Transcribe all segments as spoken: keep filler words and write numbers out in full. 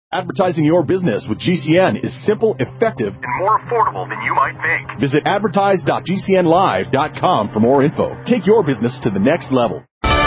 Advertising your business with G C N is simple, effective, and more affordable than you might think. Visit advertise dot g c n live dot com for more info. Take your business to the next level.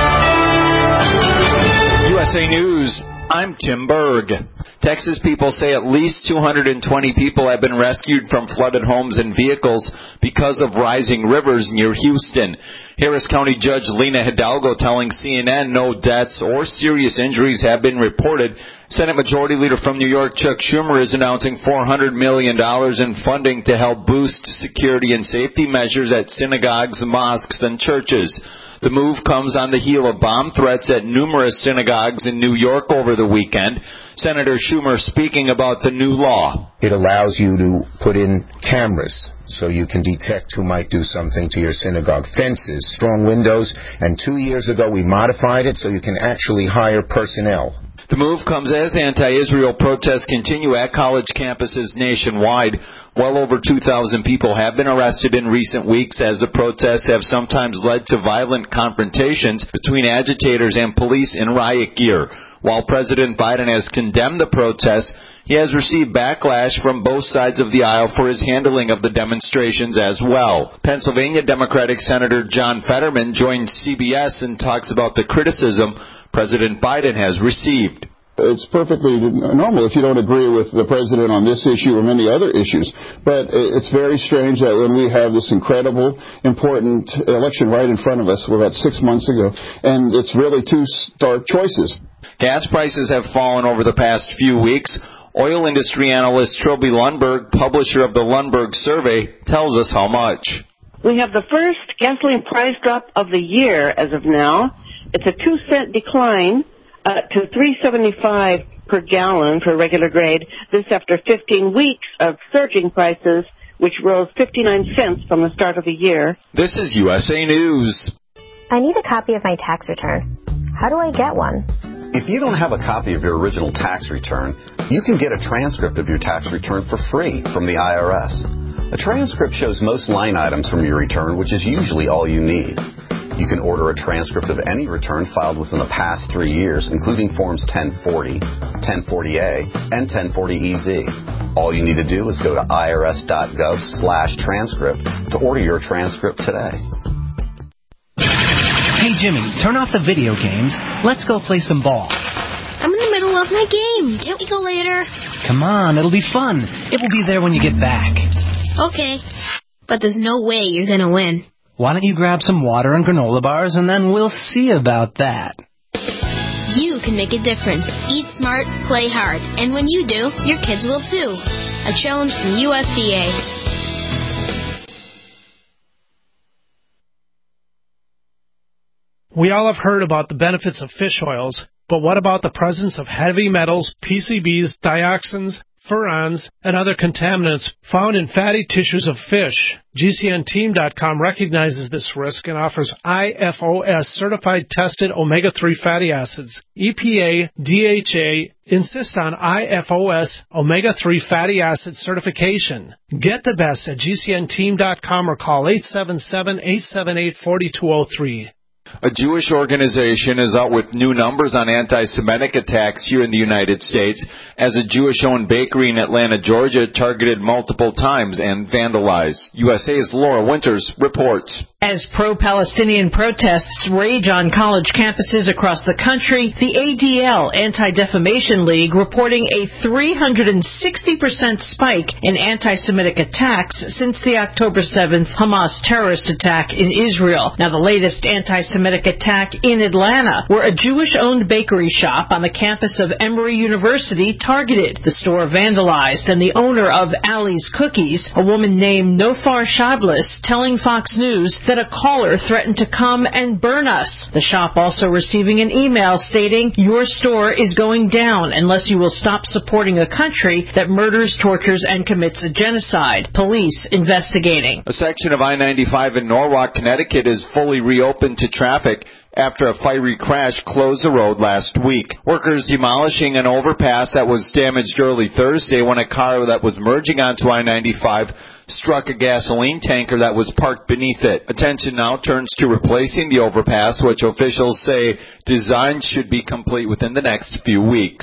U S A News, I'm Tim Berg. Texas people say at least two hundred twenty people have been rescued from flooded homes and vehicles because of rising rivers near Houston. Harris County Judge Lena Hidalgo telling C N N no deaths or serious injuries have been reported. Senate Majority Leader from New York, Chuck Schumer, is announcing four hundred million dollars in funding to help boost security and safety measures at synagogues, mosques, and churches. The move comes on the heel of bomb threats at numerous synagogues in New York over the weekend. Senator Schumer speaking about the new law. It allows you to put in cameras so you can detect who might do something to your synagogue. Fences, strong windows, and two years ago we modified it so you can actually hire personnel. The move comes as anti-Israel protests continue at college campuses nationwide. Well over two thousand people have been arrested in recent weeks as the protests have sometimes led to violent confrontations between agitators and police in riot gear. While President Biden has condemned the protests, he has received backlash from both sides of the aisle for his handling of the demonstrations as well. Pennsylvania Democratic Senator John Fetterman joined C B S and talks about the criticism President Biden has received. It's perfectly normal if you don't agree with the president on this issue or many other issues. But it's very strange that when we have this incredible, important election right in front of us, we're about six months ago, and it's really two stark choices. Gas prices have fallen over the past few weeks. Oil industry analyst Trilby Lundberg, publisher of the Lundberg Survey, tells us how much. We have the first gasoline price drop of the year as of now. It's a two cent decline uh, to three seventy-five per gallon for regular grade. This after fifteen weeks of surging prices, which rose fifty-nine cents from the start of the year. This is U S A News. I need a copy of my tax return. How do I get one? If you don't have a copy of your original tax return, you can get a transcript of your tax return for free from the I R S. A transcript shows most line items from your return, which is usually all you need. You can order a transcript of any return filed within the past three years, including Forms ten forty, ten forty A, and ten forty E Z. All you need to do is go to irs.gov slash transcript to order your transcript today. Hey, Jimmy, turn off the video games. Let's go play some ball. I'm in the middle of my game. Can't we go later? Come on, it'll be fun. It will be there when you get back. Okay, but there's no way you're going to win. Why don't you grab some water and granola bars, and then we'll see about that. You can make a difference. Eat smart, play hard. And when you do, your kids will too. A challenge from U S D A. We all have heard about the benefits of fish oils, but what about the presence of heavy metals, P C Bs, dioxins, furans, and other contaminants found in fatty tissues of fish? G C N team dot com recognizes this risk and offers I F O S certified tested omega three fatty acids. E P A, D H A insist on I F O S omega three fatty acid certification. Get the best at G C N team dot com or call eight seven seven, eight seven eight, four two zero three. A Jewish organization is out with new numbers on anti-Semitic attacks here in the United States as a Jewish-owned bakery in Atlanta, Georgia, targeted multiple times and vandalized. U S A's Laura Winters reports. As pro-Palestinian protests rage on college campuses across the country, the A D L, Anti-Defamation League, reporting a three hundred sixty percent spike in anti-Semitic attacks since the October seventh Hamas terrorist attack in Israel. Now, the latest anti-Semitic attack in Atlanta, where a Jewish-owned bakery shop on the campus of Emory University targeted. The store vandalized, and the owner of Ali's Cookies, a woman named Nofar Shadlis, telling Fox News that a caller threatened to come and burn us. The shop also receiving an email stating, "Your store is going down unless you will stop supporting a country that murders, tortures, and commits a genocide." Police investigating. A section of I ninety-five in Norwalk, Connecticut is fully reopened to traffic after a fiery crash closed the road last week. Workers demolishing an overpass that was damaged early Thursday when a car that was merging onto I ninety-five struck a gasoline tanker that was parked beneath it. Attention now turns to replacing the overpass, which officials say design should be complete within the next few weeks.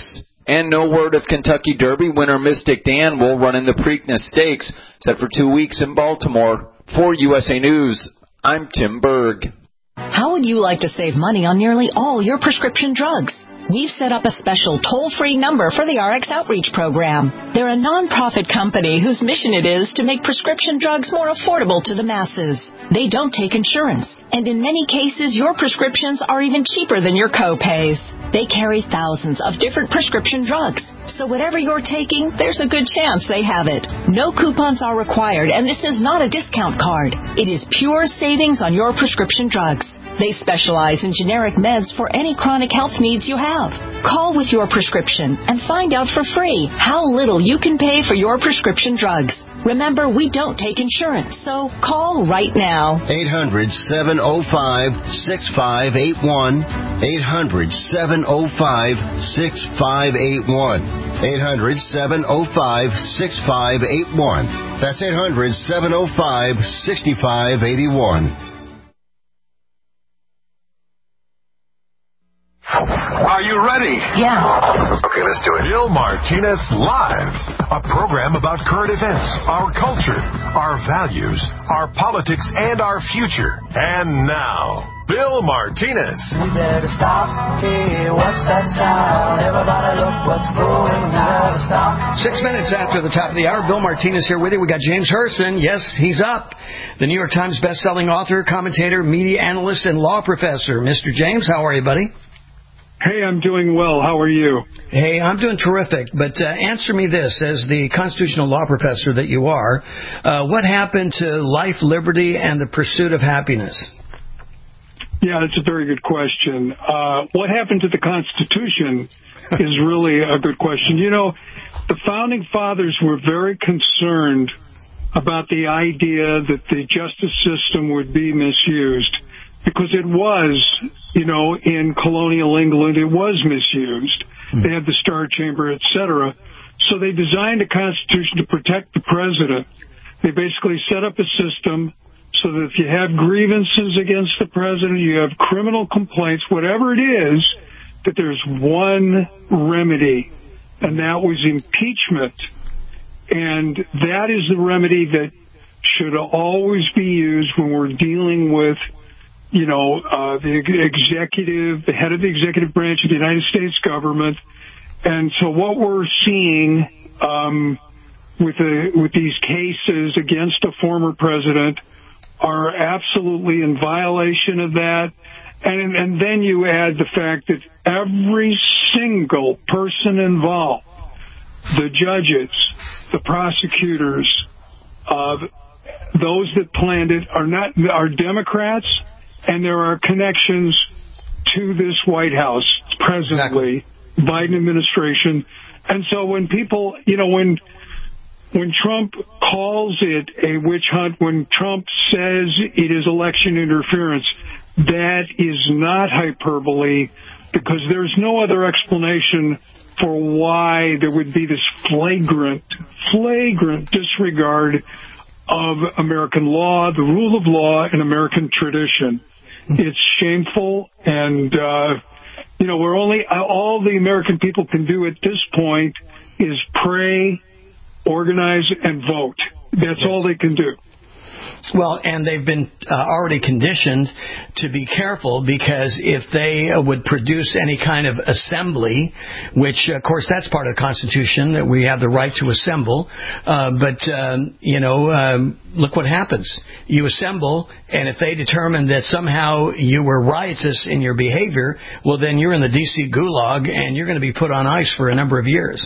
And no word of Kentucky Derby winner Mystic Dan will run in the Preakness Stakes, set for two weeks in Baltimore. For U S A News, I'm Tim Berg. How would you like to save money on nearly all your prescription drugs? We've set up a special toll-free number for the R X Outreach Program. They're a nonprofit company whose mission it is to make prescription drugs more affordable to the masses. They don't take insurance, and in many cases, your prescriptions are even cheaper than your co-pays. They carry thousands of different prescription drugs, so whatever you're taking, there's a good chance they have it. No coupons are required, and this is not a discount card. It is pure savings on your prescription drugs. They specialize in generic meds for any chronic health needs you have. Call with your prescription and find out for free how little you can pay for your prescription drugs. Remember, we don't take insurance, so call right now. eight hundred, seven oh five, six five eight one. eight hundred, seven oh five, six five eight one. eight hundred, seven oh five, six five eight one. That's eight hundred, seven oh five, six five eight one. Are you ready? Yeah. Okay, let's do it. Bill Martinez Live, a program about current events, our culture, our values, our politics, and our future. And now, Bill Martinez. We better stop. Hey, what's that sound? Everybody look what's going on. Stop. Six minutes after the top of the hour, Bill Martinez here with you. We got James Hurston. Yes, he's up. The New York Times best-selling author, commentator, media analyst, and law professor. Mister James, how are you, buddy? Hey, I'm doing well. How are you? Hey, I'm doing terrific. But uh, answer me this, as the constitutional law professor that you are, uh, what happened to life, liberty, and the pursuit of happiness? Yeah, that's a very good question. Uh, what happened to the Constitution is really a good question. You know, the Founding Fathers were very concerned about the idea that the justice system would be misused. Because it was, you know, in colonial England, it was misused. Mm. They had the Star Chamber, et cetera. So they designed a constitution to protect the president. They basically set up a system so that if you have grievances against the president, you have criminal complaints, whatever it is, that there's one remedy, and that was impeachment. And that is the remedy that should always be used when we're dealing with you know, uh, the executive, the head of the executive branch of the United States government. And so what we're seeing, um, with the, with these cases against a former president are absolutely in violation of that. And, and then you add the fact that every single person involved, the judges, the prosecutors, uh, those that planned it are not, are Democrats. And there are connections to this White House presently, exactly. Biden administration. And so when people, you know, when when Trump calls it a witch hunt, when Trump says it is election interference, that is not hyperbole, because there's no other explanation for why there would be this flagrant, flagrant disregard of American law, the rule of law, and American tradition. It's shameful, and, uh, you know, we're only, all the American people can do at this point is pray, organize, and vote. That's all they can do. Well, and they've been uh, already conditioned to be careful, because if they uh, would produce any kind of assembly, which, of course, that's part of the Constitution, that we have the right to assemble, uh, but, um, you know, um, look what happens. You assemble, and if they determine that somehow you were riotous in your behavior, well, then you're in the D C gulag, and you're going to be put on ice for a number of years.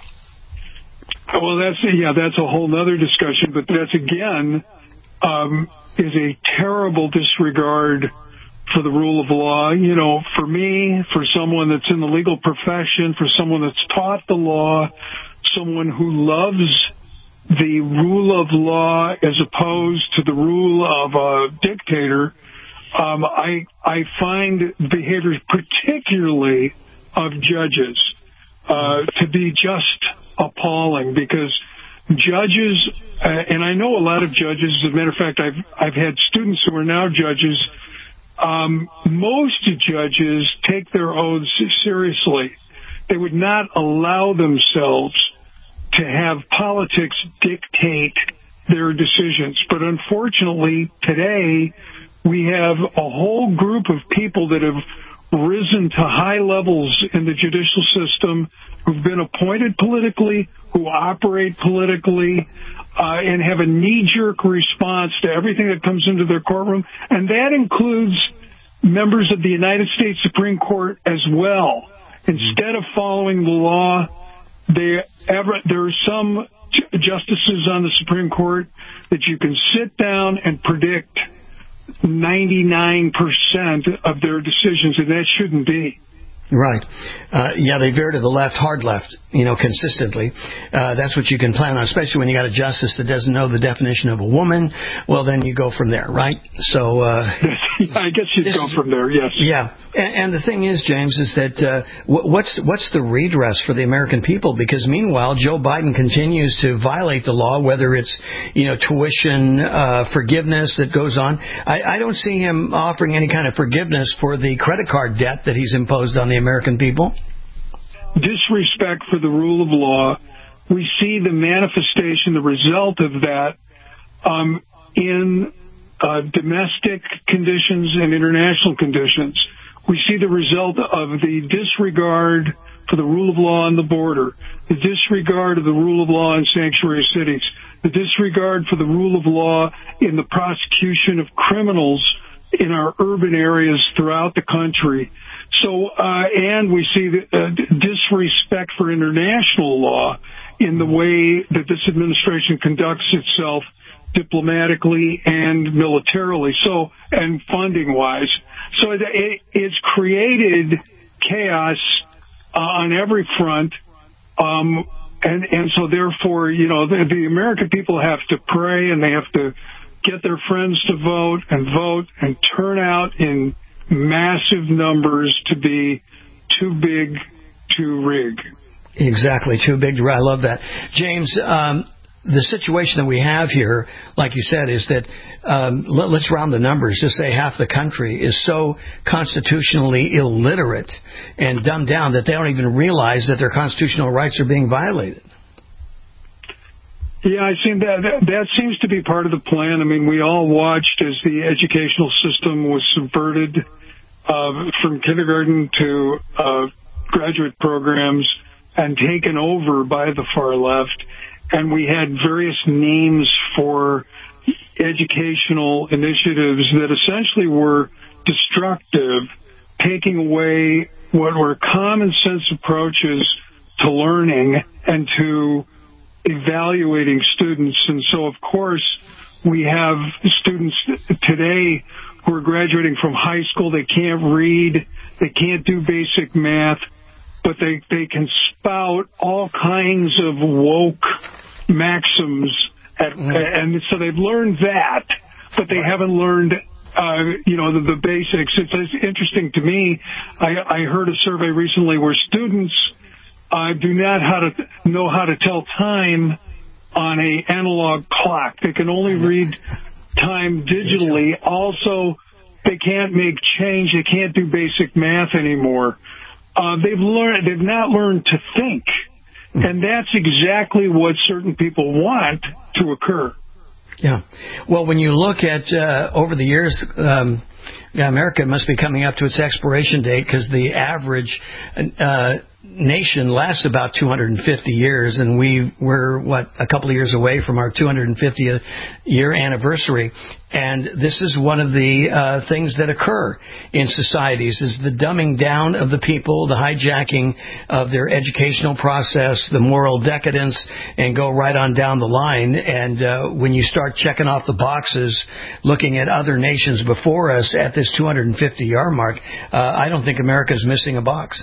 Well, that's, yeah, that's a whole other discussion, but that's, again, Um, is a terrible disregard for the rule of law. You know, for me, for someone that's in the legal profession, for someone that's taught the law, someone who loves the rule of law as opposed to the rule of a dictator, um, I I find behaviors, particularly of judges, uh, to be just appalling, because judges, uh, and I know a lot of judges, as a matter of fact, I've, I've had students who are now judges. Um, most judges take their oaths seriously. they would not allow themselves to have politics dictate their decisions. But unfortunately, today, we have a whole group of people that have risen to high levels in the judicial system, who've been appointed politically, who operate politically, uh, and have a knee-jerk response to everything that comes into their courtroom. And that includes members of the United States Supreme Court as well. Instead of following the law, they ever, there are some justices on the Supreme Court that you can sit down and predict ninety-nine percent of their decisions, and that shouldn't be. Right. Uh, yeah, they veer to the left, hard left, you know, consistently. Uh, that's what you can plan on, especially when you got a justice that doesn't know the definition of a woman. Well, then you go from there, right? So, uh, I guess you'd go from there, yes. Yeah. And, and the thing is, James, is that uh, what's what's the redress for the American people? Because meanwhile, Joe Biden continues to violate the law, whether it's, you know, tuition uh, forgiveness that goes on. I, I don't see him offering any kind of forgiveness for the credit card debt that he's imposed on the American people. Disrespect for the rule of law. We see the manifestation, the result of that um, in uh, domestic conditions and international conditions. We see the result of the disregard for the rule of law on the border, the disregard of the rule of law in sanctuary cities, the disregard for the rule of law in the prosecution of criminals in our urban areas throughout the country. So, uh, and we see the uh, disrespect for international law in the way that this administration conducts itself diplomatically and militarily, so, and funding-wise. So it, it, it's created chaos uh, on every front, um, and, and so therefore, you know, the, the American people have to pray, and they have to get their friends to vote and vote and turn out in massive numbers to be too big to rig. Exactly, too big to rig. I love that. James, um, the situation that we have here, like you said, is that, um, let, let's round the numbers, just say half the country is so constitutionally illiterate and dumbed down that they don't even realize that their constitutional rights are being violated. Yeah, I see that, that. That seems to be part of the plan. I mean, we all watched as the educational system was subverted uh, from kindergarten to uh, graduate programs and taken over by the far left. And we had various names for educational initiatives that essentially were destructive, taking away what were common sense approaches to learning and to evaluating students. And so, of course, we have students today who are graduating from high school. They can't read, they can't do basic math, but they, they can spout all kinds of woke maxims. At, mm. And so they've learned that, but they haven't learned Uh, you know, the, the basics. It's, it's interesting to me. I, I heard a survey recently where students uh, do not how to know how to tell time on a analog clock. They can only read time digitally. Also, they can't make change. They can't do basic math anymore. Uh, they've learned. They've not learned to think, and that's exactly what certain people want to occur. Yeah. Well, when you look at uh, over the years, um, yeah, America must be coming up to its expiration date because the average uh, nation lasts about two hundred fifty years, and we were, what, a couple of years away from our two hundred fiftieth year anniversary. And this is one of the uh, things that occur in societies, is the dumbing down of the people, the hijacking of their educational process, the moral decadence, and go right on down the line. And uh, when you start checking off the boxes, looking at other nations before us at this two hundred fifty year mark, uh, I don't think America's missing a box.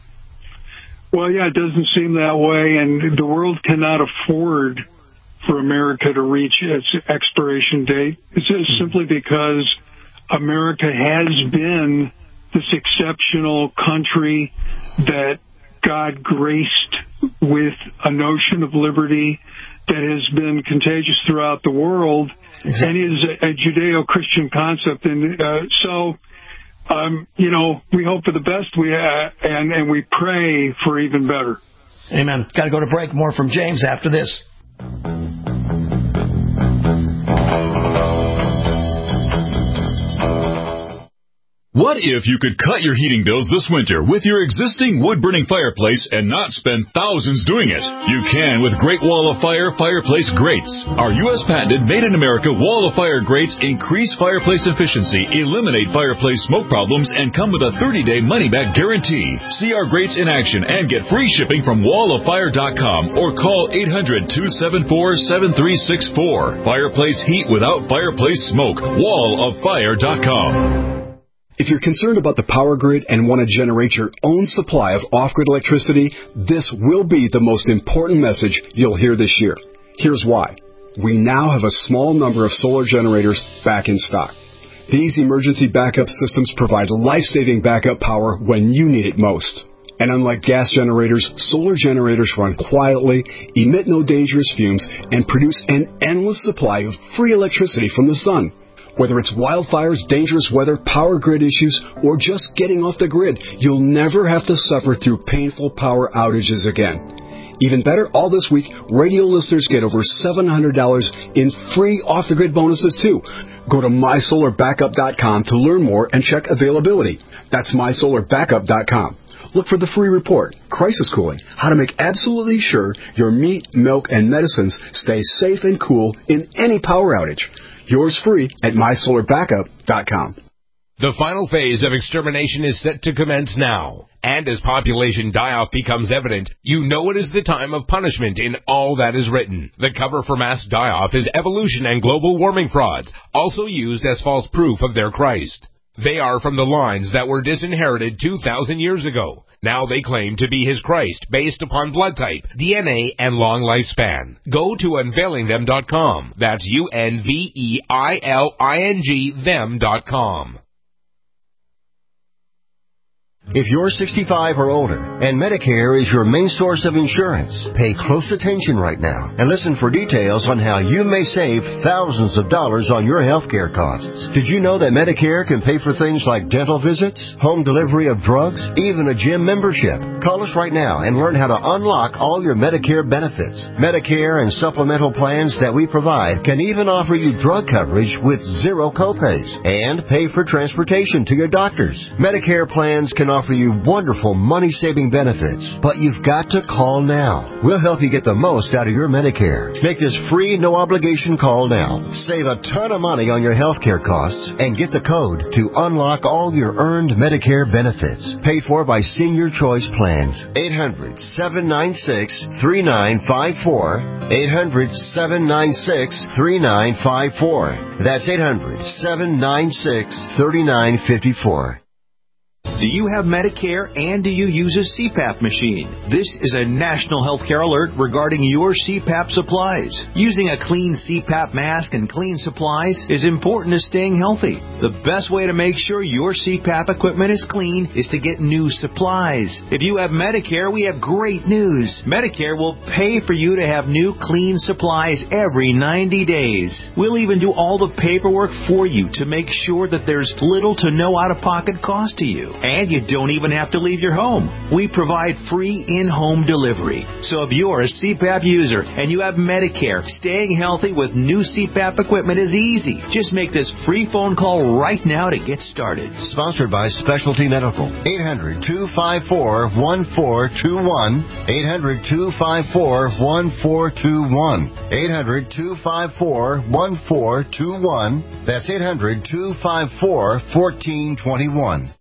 Well, yeah, it doesn't seem that way, and the world cannot afford for America to reach its expiration date. It's just simply because America has been this exceptional country that God graced with a notion of liberty that has been contagious throughout the world, exactly, and is a, a Judeo-Christian concept. And uh, so um, you know, we hope for the best, we uh, and, and we pray for even better. Amen. Got to go to break. More from James after this. What if you could cut your heating bills this winter with your existing wood-burning fireplace and not spend thousands doing it? You can with Great Wall of Fire fireplace grates. Our U S patented made-in-America Wall of Fire grates increase fireplace efficiency, eliminate fireplace smoke problems, and come with a thirty-day money-back guarantee. See our grates in action and get free shipping from wall of fire dot com or call eight hundred, two seven four, seven three six four. Fireplace heat without fireplace smoke. wall of fire dot com. If you're concerned about the power grid and want to generate your own supply of off-grid electricity, this will be the most important message you'll hear this year. Here's why. We now have a small number of solar generators back in stock. These emergency backup systems provide life-saving backup power when you need it most. And unlike gas generators, solar generators run quietly, emit no dangerous fumes, and produce an endless supply of free electricity from the sun. Whether it's wildfires, dangerous weather, power grid issues, or just getting off the grid, you'll never have to suffer through painful power outages again. Even better, all this week, radio listeners get over seven hundred dollars in free off-the-grid bonuses, too. Go to my solar backup dot com to learn more and check availability. That's my solar backup dot com. Look for the free report, Crisis Cooling, how to make absolutely sure your meat, milk, and medicines stay safe and cool in any power outage. Yours free at my solar backup dot com. The final phase of extermination is set to commence now. And as population die-off becomes evident, you know it is the time of punishment in all that is written. The cover for mass die-off is evolution and global warming frauds, also used as false proof of their Christ. They are from the lines that were disinherited two thousand years ago. Now they claim to be his Christ based upon blood type, D N A, and long lifespan. Go to unveiling them dot com. That's U N V E I L I N G them dot com. If you're sixty-five or older and Medicare is your main source of insurance, pay close attention right now and listen for details on how you may save thousands of dollars on your health care costs. Did you know that Medicare can pay for things like dental visits, home delivery of drugs, even a gym membership? Call us right now and learn how to unlock all your Medicare benefits. Medicare and supplemental plans that we provide can even offer you drug coverage with zero copays and pay for transportation to your doctors. Medicare plans can offer you wonderful money-saving benefits, but you've got to call now. We'll help you get the most out of your Medicare. Make this free, no-obligation call now. Save a ton of money on your health care costs and get the code to unlock all your earned Medicare benefits. Paid for by Senior Choice Plans. eight hundred, seven nine six, three nine five four. eight hundred, seven nine six, three nine five four. That's eight hundred, seven nine six, three nine five four. Do you have Medicare and do you use a C PAP machine? This is a national healthcare alert regarding your C PAP supplies. Using a clean C PAP mask and clean supplies is important to staying healthy. The best way to make sure your C PAP equipment is clean is to get new supplies. If you have Medicare, we have great news. Medicare will pay for you to have new clean supplies every ninety days. We'll even do all the paperwork for you to make sure that there's little to no out-of-pocket cost to you. And you don't even have to leave your home. We provide free in-home delivery. So if you're a C PAP user and you have Medicare, staying healthy with new C PAP equipment is easy. Just make this free phone call right now to get started. Sponsored by Specialty Medical. eight hundred, two five four, one four two one. eight hundred, two five four, one four two one. eight hundred, two five four, one four two one. That's eight hundred, two five four, one four two one.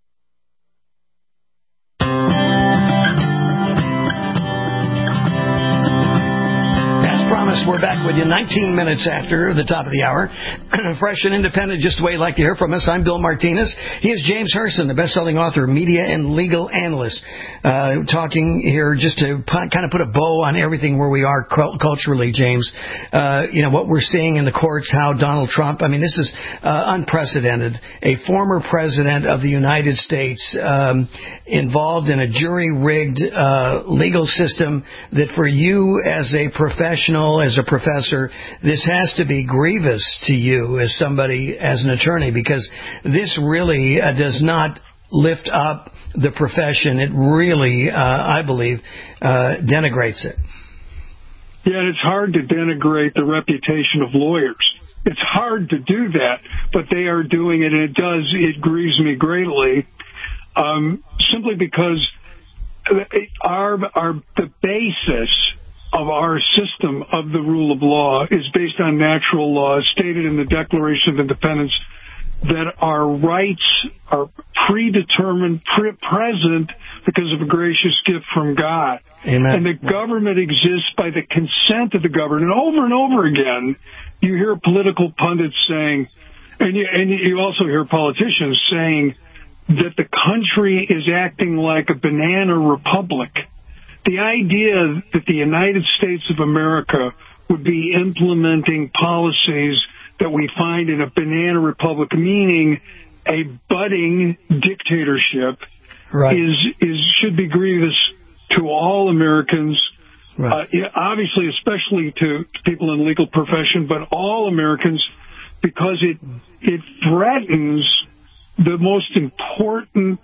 We're back with you nineteen minutes after the top of the hour. Fresh and independent, just the way you'd like to hear from us. I'm Bill Martinez. He is James Herson, the best-selling author, media and legal analyst, uh, talking here just to p- kind of put a bow on everything where we are cu- culturally, James. Uh, you know, what we're seeing in the courts, how Donald Trump, I mean, this is uh, unprecedented. A former president of the United States um, involved in a jury-rigged uh, legal system that for you as a professional, as as a professor, this has to be grievous to you as somebody, as an attorney, because this really uh, does not lift up the profession. It really, uh, I believe, uh, denigrates it. Yeah, and it's hard to denigrate the reputation of lawyers. It's hard to do that, but they are doing it, and it does, it grieves me greatly, um, simply because our, our, the basis of our system of the rule of law is based on natural law, stated in the Declaration of Independence, that our rights are predetermined, pre- present because of a gracious gift from God. Amen. And the government exists by the consent of the governed. And over and over again, you hear political pundits saying, and you, and you also hear politicians saying that the country is acting like a banana republic. The idea that the United States of America would be implementing policies that we find in a banana republic, meaning a budding dictatorship, right. is is should be grievous to all Americans, right. uh, obviously, especially to people in the legal profession, but all Americans, because it it threatens the most important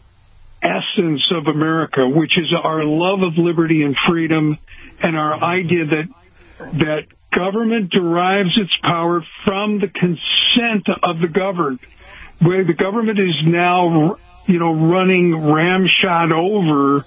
essence of America, which is our love of liberty and freedom, and our idea that that government derives its power from the consent of the governed. Where the government is now, you know, running ramshot over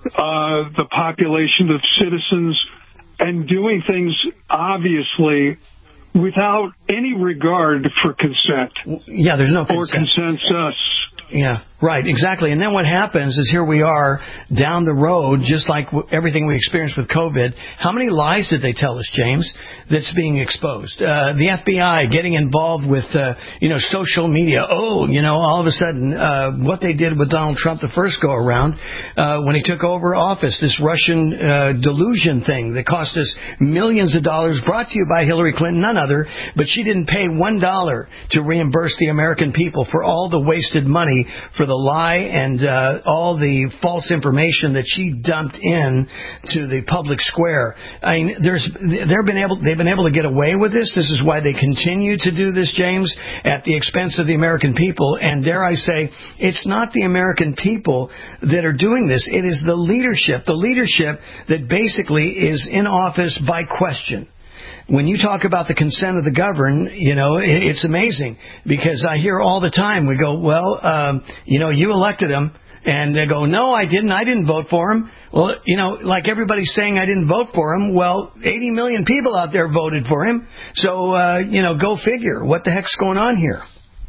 uh, the population of citizens and doing things, obviously, without any regard for consent. Yeah, there's no consent. Or consensus. Yeah, right, exactly. And then what happens is here we are down the road, just like w- everything we experienced with COVID. How many lies did they tell us, James, that's being exposed? Uh, the F B I getting involved with, uh, you know, social media. Oh, you know, all of a sudden, uh, what they did with Donald Trump the first go around, uh, when he took over office, this Russian uh, delusion thing that cost us millions of dollars, brought to you by Hillary Clinton, none other, but she didn't pay one dollar to reimburse the American people for all the wasted money for the lie and uh, all the false information that she dumped in to the public square. I mean, there's they've been able they've been able to get away with this. This is why they continue to do this, James, at the expense of the American people. And dare I say, it's not the American people that are doing this. It is the leadership, the leadership that basically is in office by question. When you talk about the consent of the governed, you know, it's amazing because I hear all the time, we go, well, um, you know, you elected him. And they go, no, I didn't. I didn't vote for him. Well, you know, like everybody's saying I didn't vote for him. Well, eighty million people out there voted for him. So, uh, you know, go figure. What the heck's going on here?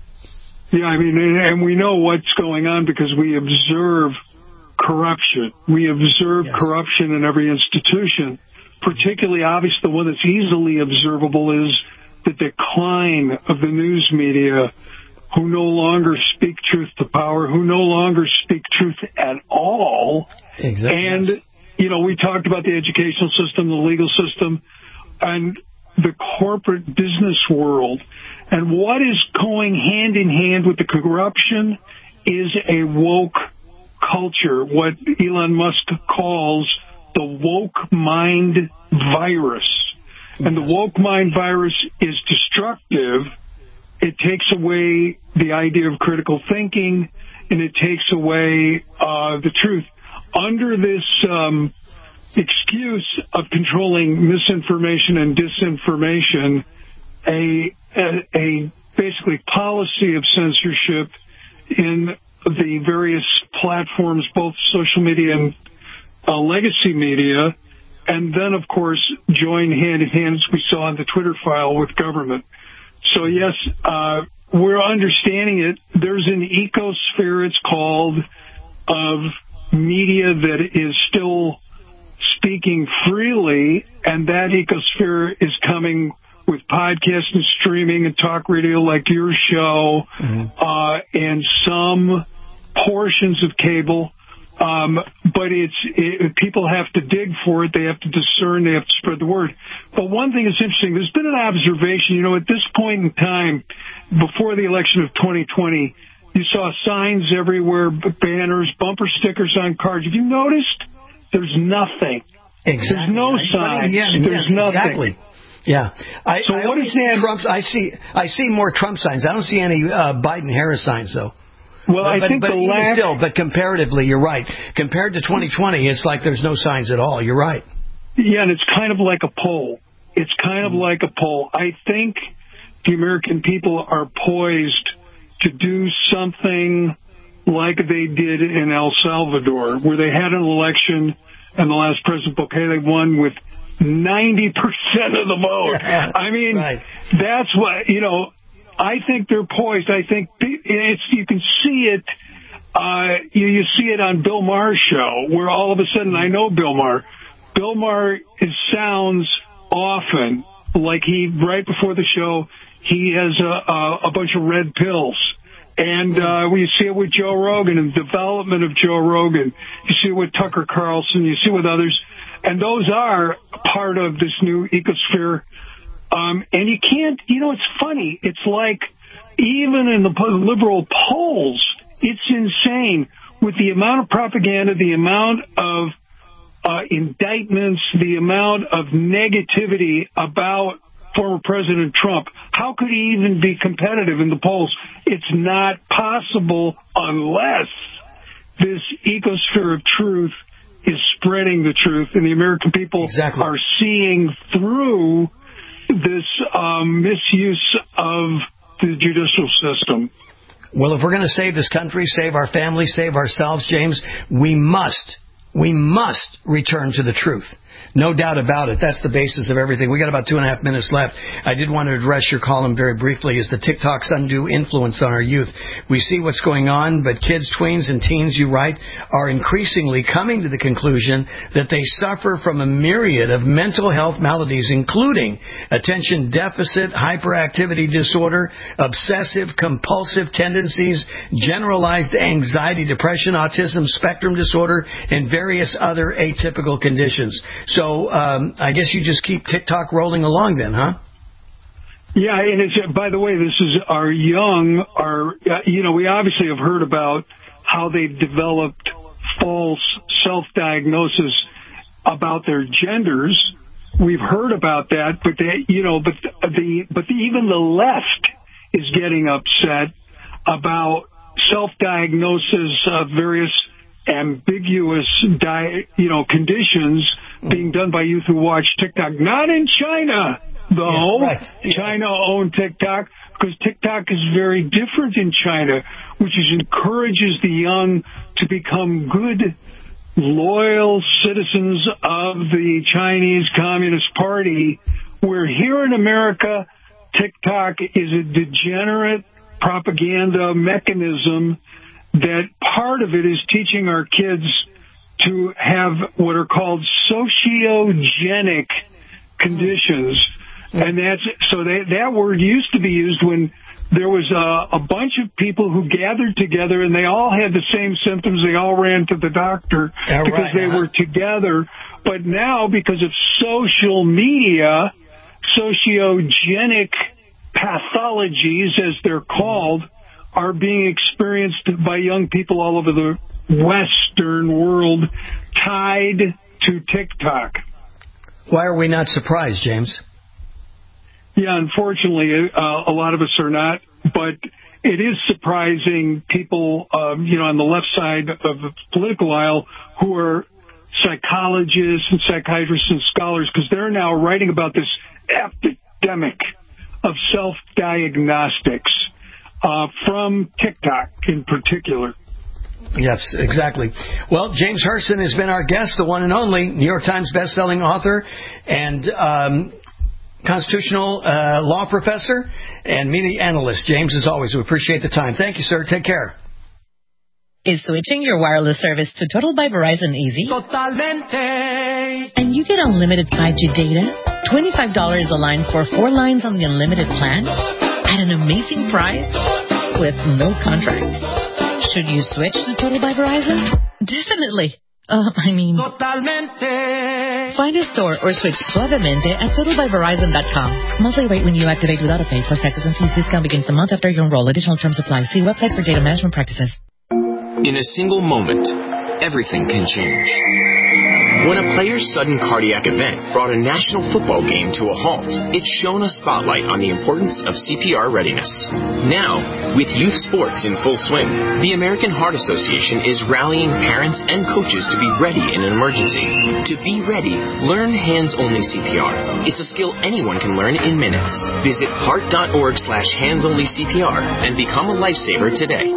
Yeah, I mean, and we know what's going on because we observe corruption. We observe yes. corruption in every institution. Particularly obvious, the one that's easily observable is the decline of the news media, who no longer speak truth to power, who no longer speak truth at all. Exactly. And, you know, we talked about the educational system, the legal system, and the corporate business world. And what is going hand in hand with the corruption is a woke culture, what Elon Musk calls the woke mind virus. And the woke mind virus is destructive. It takes away the idea of critical thinking, and it takes away uh, the truth. Under this um, excuse of controlling misinformation and disinformation, a, a, a basically policy of censorship in the various platforms, both social media and uh, legacy media, and then, of course, join hand in hand, as we saw in the Twitter file, with government. So, yes, uh, we're understanding it. There's an ecosphere, it's called, of media that is still speaking freely, and that ecosphere is coming with podcasts and streaming and talk radio like your show, mm-hmm. uh, and some portions of cable. Um, but it's it, people have to dig for it. They have to discern. They have to spread the word. But one thing is interesting. There's been an observation. You know, at this point in time, before the election of twenty twenty, you saw signs everywhere, banners, bumper stickers on cars. Have you noticed? There's nothing. Exactly. There's no sign. Yeah, There's yes, nothing. Exactly. Yeah. I, So I what only is see that? Trump's, I see I see more Trump signs. I don't see any uh, Biden-Harris signs, though. Well, but, I but, think but the even lack... still, but comparatively, you're right. Compared to twenty twenty, it's like there's no signs at all. You're right. Yeah, and it's kind of like a poll. It's kind of like a poll. I think the American people are poised to do something like they did in El Salvador, where they had an election and the last President Bukele won with ninety percent of the vote. I mean, right. That's what, you know, I think they're poised. I think it's, you can see it, uh, you, you see it on Bill Maher's show, where all of a sudden, I know Bill Maher, Bill Maher is, sounds often like he, right before the show, he has a, a, a bunch of red pills. And uh, we see it with Joe Rogan and the development of Joe Rogan. You see it with Tucker Carlson. You see it with others. And those are part of this new ecosphere. Um, and you can't, you know, it's funny. It's like even in the liberal polls, it's insane with the amount of propaganda, the amount of uh, indictments, the amount of negativity about former President Trump. How could he even be competitive in the polls? It's not possible unless this ecosphere of truth is spreading the truth, and the American people exactly. are seeing through this um, misuse of the judicial system. Well, if we're going to save this country, save our families, save ourselves, James, we must, we must return to the truth. No doubt about it. That's the basis of everything. We got about two and a half minutes left. I did want to address your column very briefly. Is the TikTok's undue influence on our youth? We see what's going on, but kids, tweens, and teens, you write, are increasingly coming to the conclusion that they suffer from a myriad of mental health maladies, including attention deficit, hyperactivity disorder, obsessive compulsive tendencies, generalized anxiety, depression, autism spectrum disorder, and various other atypical conditions. So um, I guess you just keep TikTok rolling along then, huh? Yeah, and it's, by the way, this is our young, our, uh, you know, we obviously have heard about how they've developed false self-diagnosis about their genders. We've heard about that, but they, you know, but the, but the, even the left is getting upset about self-diagnosis of various ambiguous, di- you know, conditions being done by youth who watch TikTok. Not in China, though. Yeah, right. China owned TikTok because TikTok is very different in China, which is encourages the young to become good, loyal citizens of the Chinese Communist Party, where here in America, TikTok is a degenerate propaganda mechanism that part of it is teaching our kids to have what are called sociogenic conditions. And that's, so that, that word used to be used when there was a, a bunch of people who gathered together and they all had the same symptoms. They all ran to the doctor yeah, because right, they huh? were together. But now, because of social media, sociogenic pathologies, as they're called, are being experienced by young people all over the Western world tied to TikTok. Why are we not surprised, James? Yeah, unfortunately, uh, a lot of us are not, but it is surprising people, um, you know, on the left side of the political aisle who are psychologists and psychiatrists and scholars, because they're now writing about this epidemic of self-diagnostics. Uh, from TikTok in particular. Yes, exactly. Well, James Hurston has been our guest, the one and only New York Times bestselling author and um, constitutional uh, law professor and media analyst. James, as always, we appreciate the time. Thank you, sir. Take care. Is switching your wireless service to Total by Verizon easy? Totalmente. And you get unlimited five G data, twenty-five dollars a line for four lines on the unlimited plan, at an amazing price with no contract. Should you switch to Total by Verizon? Definitely. Uh, I mean... Totalmente. Find a store or switch suavemente at total by verizon dot com. Monthly rate when you activate without a pay plus taxes and fees. Discount begins the month after you enroll. Additional terms apply. See website for data management practices. In a single moment, everything can change. When a player's sudden cardiac event brought a national football game to a halt, it shone a spotlight on the importance of C P R readiness. Now, with youth sports in full swing, the American Heart Association is rallying parents and coaches to be ready in an emergency. To be ready, learn hands-only C P R. It's a skill anyone can learn in minutes. Visit heart.org slash hands-only CPR and become a lifesaver today.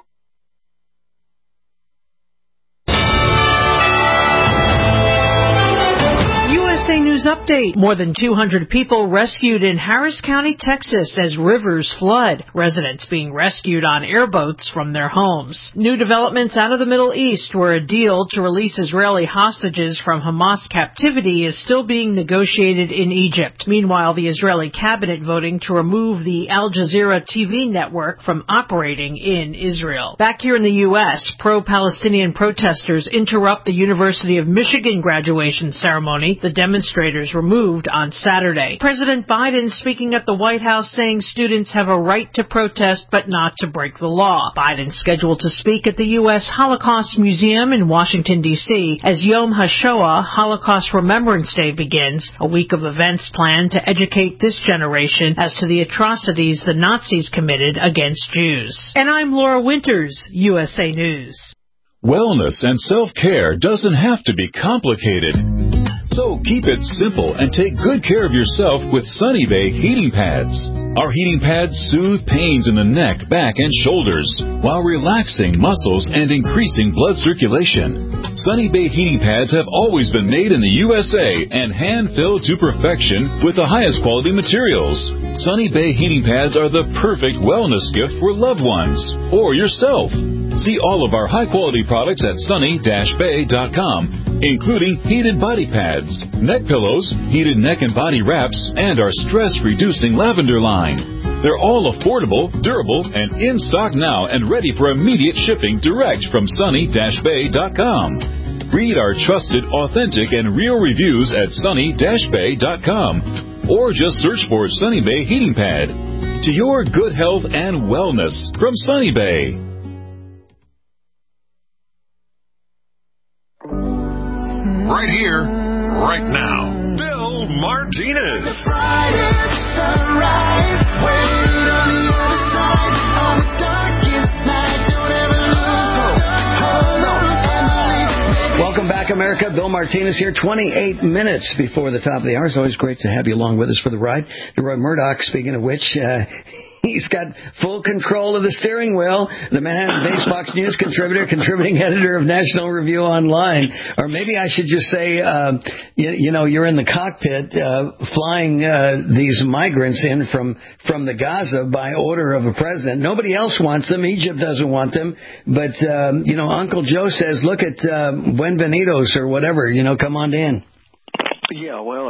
News update. More than two hundred people rescued in Harris County, Texas as rivers flood. Residents being rescued on airboats from their homes. New developments out of the Middle East, where a deal to release Israeli hostages from Hamas captivity is still being negotiated in Egypt. Meanwhile, the Israeli cabinet voting to remove the Al Jazeera T V network from operating in Israel. Back here in the U S, pro-Palestinian protesters interrupt the University of Michigan graduation ceremony. The demonstrators removed on Saturday. President Biden speaking at the White House saying students have a right to protest but not to break the law. Biden scheduled to speak at the U S Holocaust Museum in Washington, D C as Yom HaShoah, Holocaust Remembrance Day, begins, a week of events planned to educate this generation as to the atrocities the Nazis committed against Jews. And I'm Laura Winters, U S A News. Wellness and self-care doesn't have to be complicated. So keep it simple and take good care of yourself with Sunny Bay heating pads. Our heating pads soothe pains in the neck, back, and shoulders while relaxing muscles and increasing blood circulation. Sunny Bay heating pads have always been made in the U S A and hand-filled to perfection with the highest quality materials. Sunny Bay heating pads are the perfect wellness gift for loved ones or yourself. See all of our high-quality products at sunny dash bay dot com, including heated body pads, neck pillows, heated neck and body wraps, and our stress-reducing lavender line. They're all affordable, durable, and in stock now and ready for immediate shipping direct from sunny dash bay dot com. Read our trusted, authentic, and real reviews at sunny dash bay dot com, or just search for Sunny Bay Heating Pad. To your good health and wellness from Sunny Bay. Right here, right now, Bill Martinez. Welcome back, America. Bill Martinez here, twenty-eight minutes before the top of the hour. It's always great to have you along with us for the ride. Roy Murdoch, speaking of which, uh, he's got full control of the steering wheel. The Manhattan-based Fox News contributor, contributing editor of National Review Online. Or maybe I should just say, uh, you, you know, you're in the cockpit uh, flying uh, these migrants in from, from the Gaza by order of a president. Nobody else wants them. Egypt doesn't want them. But, um, you know, Uncle Joe says, look at uh, Buenvenidos or whatever, you know, come on in. Yeah, well,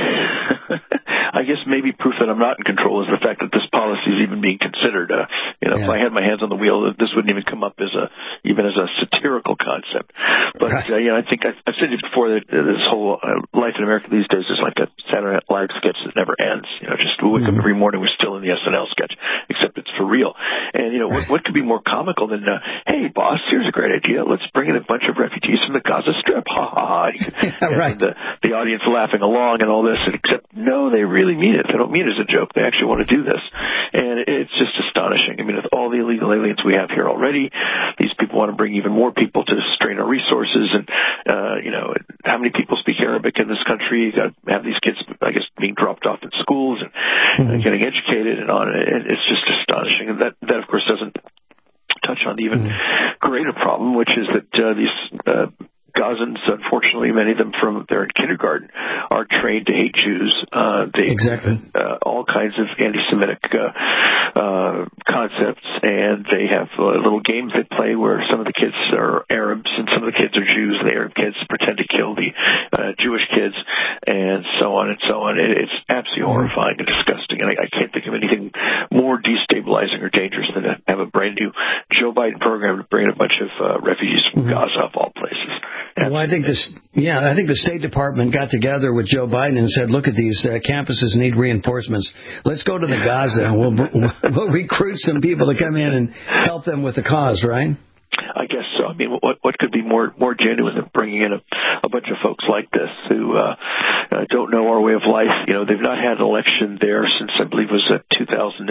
I guess maybe proof that I'm not in control is the fact that this policy is even being considered. Uh, you know, yeah. If I had my hands on the wheel, this wouldn't even come up as a even as a satirical concept. But right. uh, you know, I think I've, I've said it before that uh, this whole uh, life in America these days is like a Saturday Night Live sketch that never ends. You know, just we wake mm-hmm. up every morning, we're still in the S N L sketch, except it's for real. And you know, what, what could be more comical than, uh, hey, boss, here's a great idea. Let's bring in a bunch of refugees from the Gaza Strip. Ha ha ha! And right. the, the audience laughing along and all this, and except no, they really mean it. They don't mean it as a joke. They actually want to do this. And it's just astonishing. I mean, with all the illegal aliens we have here already, these people want to bring even more people to strain our resources. And, uh, you know, how many people speak Arabic in this country? You got to have these kids, I guess, being dropped off in schools and mm-hmm. uh, getting educated and on. And it's just astonishing. And that, that of course, doesn't touch on the even mm-hmm. greater problem, which is that uh, these uh, Gazans, unfortunately, many of them from they're in kindergarten, are trained to hate Jews. Uh, they exactly uh, all kinds of anti-Semitic uh, uh, concepts, and they have uh, little games they play where some of the kids are Arabs and some of the kids are Jews. The Arab kids pretend to kill the uh, Jewish kids, and so on and so on. It, it's absolutely horrifying and disgusting, and I, I can't think of anything more destabilizing or dangerous than to have a brand new Joe Biden program to bring in a bunch of uh, refugees from mm-hmm. Gaza, of all places. Well, I think this, yeah, I think the State Department got together with Joe Biden and said, look at these uh, campuses need reinforcements. Let's go to the Gaza and we'll, we'll recruit some people to come in and help them with the cause, right? I guess so. I mean, what what could be more more genuine than bringing in a, a bunch of folks like this who uh, uh, don't know our way of life? You know, they've not had an election there since I believe it was uh, two thousand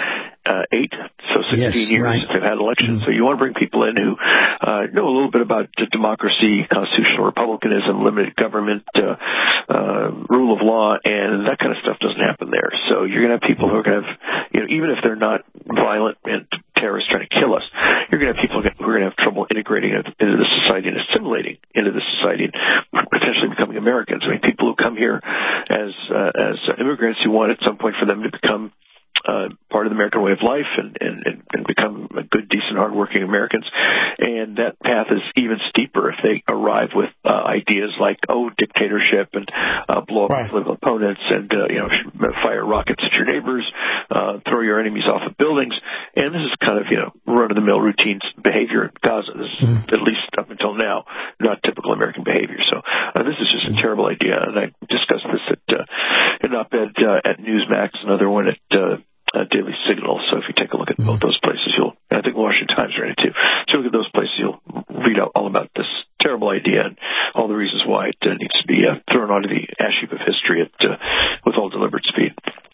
eight, so sixteen yes, years right. they've had elections. Mm-hmm. So you want to bring people in who uh, know a little bit about democracy, constitutional republicanism, limited government, uh, uh, rule of law, and that kind of stuff doesn't happen there. So you're going to have people who are going to have, you know, even if they're not violent and terrorists trying to kill us, you're going to have people who are going to have trouble integrating into the society and assimilating into the society and potentially becoming Americans. I mean, people who come here as uh, as immigrants who want at some point for them to become Uh, part of the American way of life and, and, and become a good, decent, hardworking Americans. And that path is even steeper if they arrive with uh, ideas like, oh, dictatorship and uh, blow up right. political opponents and, uh, you know, fire rockets at your neighbors, uh, throw your enemies off of buildings. And this is kind of, you know, run-of-the-mill routine behavior in Gaza. This is, mm. at least up until now, not typical American behavior. So uh, this is just a terrible idea. And I discussed this at uh, an op-ed uh, at Newsmax, another one at uh, Uh, Daily Signal. So if you take a look at both those places, you'll, and I think Washington Times are in it too. So look at those places, you'll read out all about this terrible idea and all the reasons why it uh, needs to be uh, thrown onto the ash heap of history at, uh, with all deliberate speed.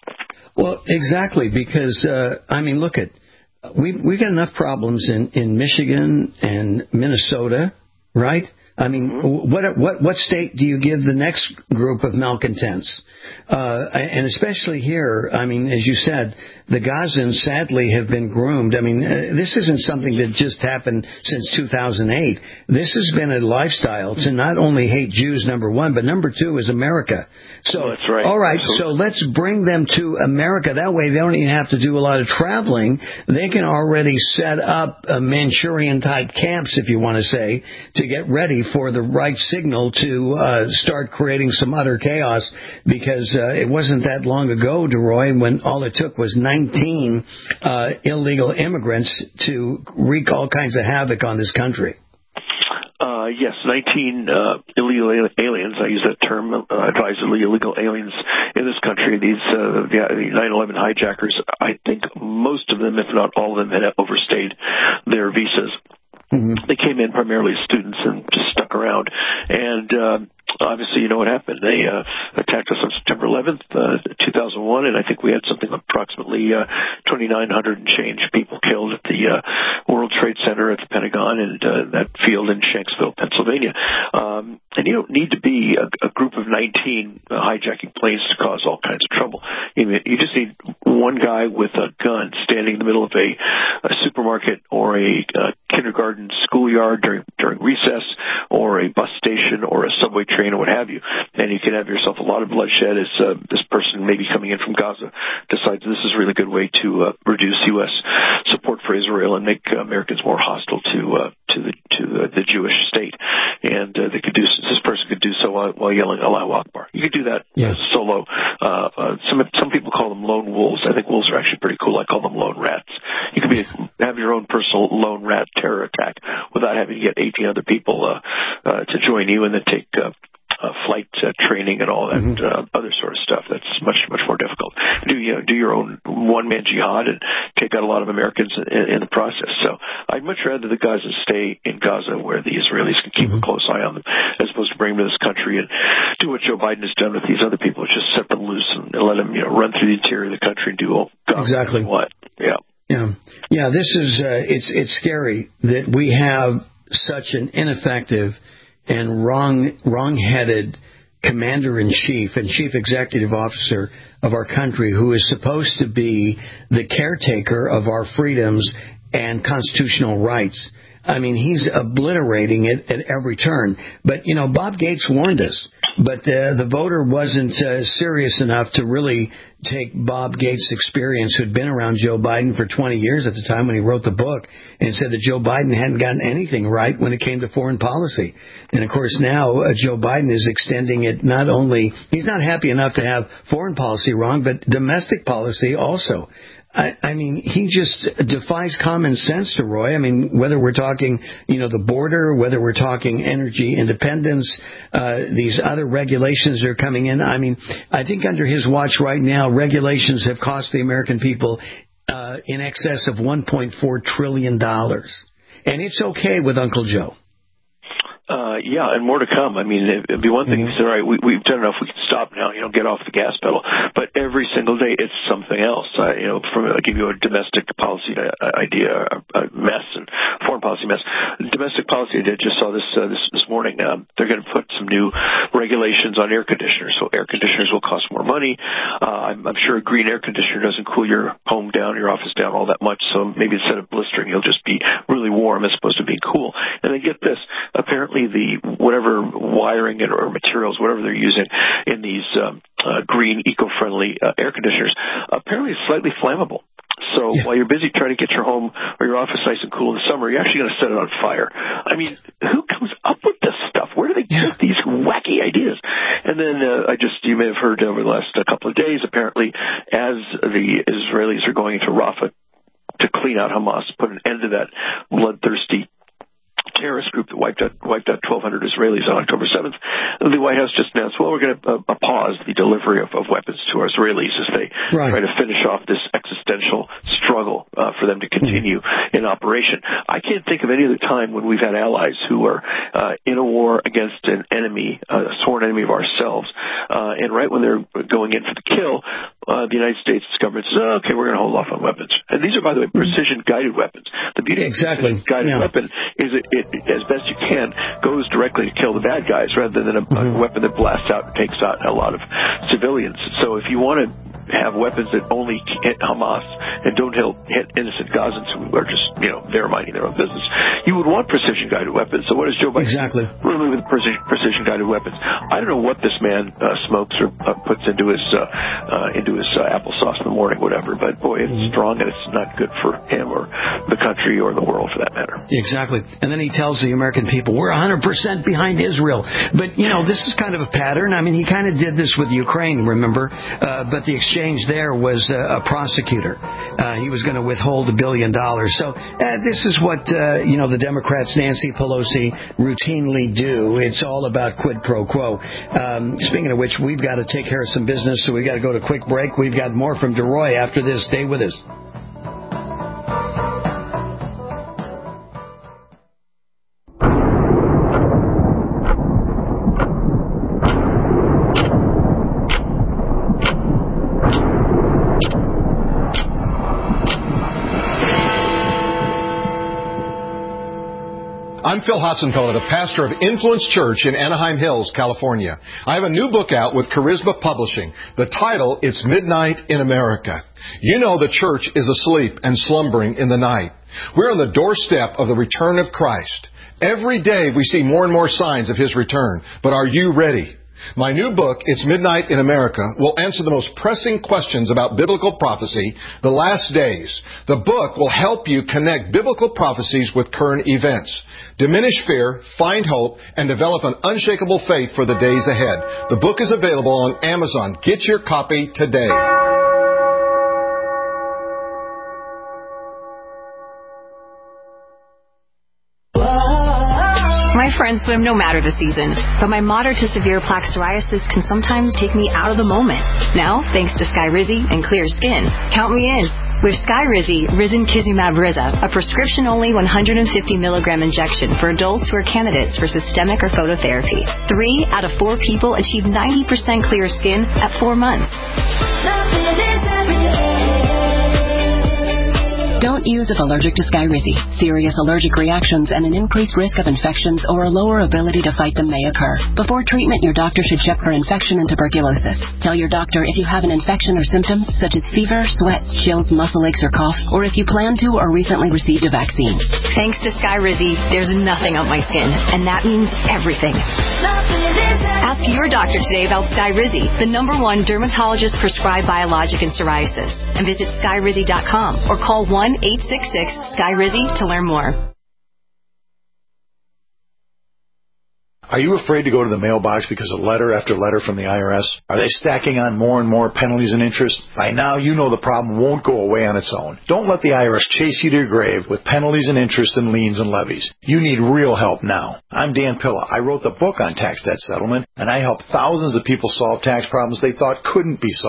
Well, exactly, because, uh, I mean, look at, we, we've got enough problems in, in Michigan and Minnesota, right? I mean, mm-hmm. what what what state do you give the next group of malcontents? Uh, and especially here, I mean, as you said, the Gazans sadly have been groomed. I mean, uh, this isn't something that just happened since two thousand eight. This has been a lifestyle to not only hate Jews, number one, but number two is America. So, oh, that's right. all right, Absolutely. so let's bring them to America. That way they don't even have to do a lot of traveling. They can already set up uh, Manchurian-type camps, if you want to say, to get ready for the right signal to uh, start creating some utter chaos, because uh, it wasn't that long ago, DeRoy, when all it took was nineteen uh, illegal immigrants to wreak all kinds of havoc on this country. Uh, yes, nineteen uh, illegal aliens. I use that term uh, advisedly. Illegal aliens in this country. These uh, the nine eleven hijackers. I think most of them, if not all of them, had overstayed their visas. Mm-hmm. They came in primarily as students and just stuck around. And uh, obviously, you know what happened. They uh, attacked us on September eleventh, uh, two thousand one, and I think we had something approximately uh, twenty-nine hundred and change people killed at the uh, World Trade Center at the Pentagon and uh, that field in Shanksville, Pennsylvania. Um, and you don't need to be a, a group of nineteen uh, hijacking planes to cause all kinds of trouble. You, you just need one guy with a gun standing in the middle of a, a supermarket or a uh, kindergarten schoolyard during during recess, or a bus station or a subway train or what have you, and you can have yourself a lot of bloodshed as uh, this person maybe coming in from Gaza decides this is a really good way to uh, reduce U S support for Israel and make uh, Americans more hostile to uh, to the to the, the Jewish state, and uh, they could do this person could do so while, while yelling Allahu Akbar. You could do that yeah. as solo. Uh, uh, some some people call them lone wolves. I think wolves are actually pretty cool. I call them lone rats. You could be have your own personal lone rat terror attack without having to get eighteen other people uh, uh, to join you and then take uh, uh, flight uh, training and all that mm-hmm. uh, other sort of stuff. That's much much more difficult. Do you know, do your own one man jihad and take out a lot of Americans in, in the process. So I'd much rather the Gazans stay in Gaza where the Israelis can keep mm-hmm. a close eye on them, as opposed to bring them to this country and do what Joe Biden has done with these other people, just set them loose and let them, you know, run through the interior of the country and do all God exactly what. Yeah. Yeah, yeah. This is uh, it's it's scary that we have such an ineffective and wrong wrong-headed commander-in-chief and chief executive officer of our country, who is supposed to be the caretaker of our freedoms and constitutional rights. I mean, he's obliterating it at every turn. But, you know, Bob Gates warned us, but uh, the voter wasn't uh, serious enough to really take Bob Gates' experience, who'd been around Joe Biden for twenty years at the time when he wrote the book, and said that Joe Biden hadn't gotten anything right when it came to foreign policy. And, of course, now uh, Joe Biden is extending it not only – he's not happy enough to have foreign policy wrong, but domestic policy also. I, I mean, he just defies common sense, DeRoy. I mean, whether we're talking, you know, the border, whether we're talking energy independence, uh, these other regulations that are coming in. I mean, I think under his watch right now, regulations have cost the American people uh, in excess of one point four trillion dollars. and it's okay with Uncle Joe. Uh, yeah, and more to come. I mean, it'd be one thing mm-hmm. if you said, all right, we, we've done enough, we can stop now, you know, get off the gas pedal. But every single day, it's something else. Uh, you know, from, I'll give you a domestic policy idea, a, a mess, and foreign policy mess. Domestic policy, I just saw this uh, this, this morning. Um, they're going to put some new regulations on air conditioners. So air conditioners will cost more money. Uh, I'm, I'm sure a green air conditioner doesn't cool your home down, your office down all that much. So maybe instead of blistering, you'll just be really warm as opposed to being cool. And then get this, apparently the whatever wiring or materials, whatever they're using in these um, uh, green, eco-friendly uh, air conditioners, apparently it's slightly flammable. So yeah. while you're busy trying to get your home or your office nice and cool in the summer, you're actually going to set it on fire. I mean, who comes up with this stuff? Where do they get yeah. these wacky ideas? And then uh, I just, you may have heard over the last uh, couple of days, apparently, as the Israelis are going into Rafah to clean out Hamas, put an end to that bloodthirsty terrorist group that wiped out wiped out twelve hundred Israelis on October seventh. The White House just announced, well, we're going to uh, pause the delivery of, of weapons to our Israelis as they right. try to finish off this existential struggle uh, for them to continue mm-hmm. in operation. I can't think of any other time when we've had allies who are uh, in a war against an enemy, uh, a sworn enemy of ourselves, uh, and right when they're going in for the kill, uh, the United States government says, oh, okay, we're going to hold off on weapons. And these are, by the way, precision-guided weapons. The beauty exactly. of a guided yeah. weapon is it, it, as best you can, goes directly to kill the bad guys rather than a, mm-hmm. a weapon that blasts out and takes out a lot of civilians. So if you want to have weapons that only hit Hamas and don't hit innocent Gazans who are just, you know, they're minding their own business, you would want precision-guided weapons. So what does Joe Biden exactly. really with precision, precision-guided weapons? I don't know what this man uh, smokes or uh, puts into his uh, uh, into his uh, applesauce in the morning, whatever. But boy, it's mm-hmm. strong and it's not good for him or the country or the world for that matter. Exactly. And then he tells the American people, we're one hundred percent behind Israel. But, you know, this is kind of a pattern. I mean, he kind of did this with Ukraine, remember? Uh, but the exchange there was uh, a prosecutor. Uh, he was going to withhold a billion dollars. So uh, this is what, uh, you know, the Democrats, Nancy Pelosi, routinely do. It's all about quid pro quo. Um, speaking of which, we've got to take care of some business, so we've got to go to a quick break. We've got more from DeRoy after this. Stay with us. I'm Phil Hotzenpiller, the pastor of Influence Church in Anaheim Hills, California. I have a new book out with Charisma Publishing. The title, It's Midnight in America. You know the church is asleep and slumbering in the night. We're on the doorstep of the return of Christ. Every day we see more and more signs of His return. But are you ready? My new book, It's Midnight in America, will answer the most pressing questions about biblical prophecy, the last days. The book will help you connect biblical prophecies with current events, diminish fear, find hope, and develop an unshakable faith for the days ahead. The book is available on Amazon. Get your copy today. My friends swim no matter the season, but my moderate to severe plaque psoriasis can sometimes take me out of the moment. Now, thanks to Skyrizi and Clear Skin, count me in. With Skyrizi, Risankizumab Riza, a prescription-only one hundred fifty milligram injection for adults who are candidates for systemic or phototherapy. Three out of four people achieve ninety percent clear skin at four months. Don't use if allergic to Skyrizi. Serious allergic reactions and an increased risk of infections or a lower ability to fight them may occur. Before treatment, your doctor should check for infection and tuberculosis. Tell your doctor if you have an infection or symptoms such as fever, sweats, chills, muscle aches, or cough, or if you plan to or recently received a vaccine. Thanks to Skyrizi, there's nothing on my skin, and that means everything. Ask your doctor today about Skyrizi, the number one dermatologist-prescribed biologic in psoriasis, and visit Skyrizi dot com or call one eight six six Skyrizi to learn more. Are you afraid to go to the mailbox because of letter after letter from the I R S? Are they stacking on more and more penalties and interest? By now, you know the problem won't go away on its own. Don't let the I R S chase you to your grave with penalties and interest and liens and levies. You need real help now. I'm Dan Pilla. I wrote the book on tax debt settlement, and I helped thousands of people solve tax problems they thought couldn't be solved.